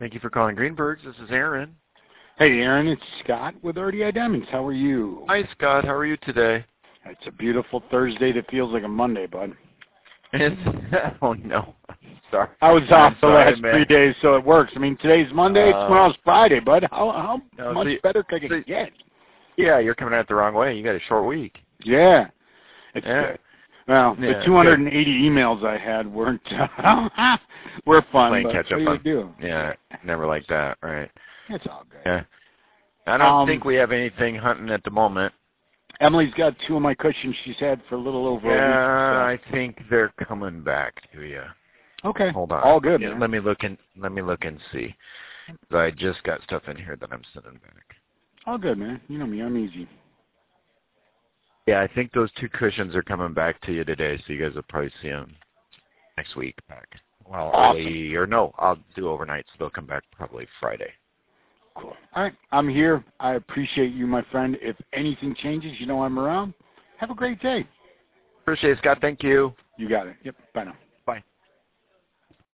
Thank you for calling Greenberg's. This is Aaron. Hey, Aaron, it's Scott with RDI Diamonds. How are you? Hi, Scott. How are you today? It's a beautiful Thursday that feels like a Monday, bud. Oh, no. Sorry. I was off the last man. 3 days, so it works. I mean, today's Monday, tomorrow's Friday, bud. How much better could it get? Yeah, you're coming at it the wrong way. You got a short week. Yeah. It's good. Well, the 280 emails I had weren't were fun, Playing but catch up what do you do? Yeah, never like that, right? It's all good. Yeah. I don't think we have anything hunting at the moment. Emily's got 2 of my cushions she's had for a little over a week. Yeah, I think they're coming back to you. Okay. Hold on. All good, yeah, man. Let me look and see. I just got stuff in here that I'm sending back. All good, man. You know me, I'm easy. Yeah, I think those 2 cushions are coming back to you today, so you guys will probably see them next week back. Well, awesome. I'll do overnight, so they'll come back probably Friday. Cool. All right, I'm here. I appreciate you, my friend. If anything changes, you know I'm around. Have a great day. Appreciate it, Scott. Thank you. You got it. Yep. Bye now.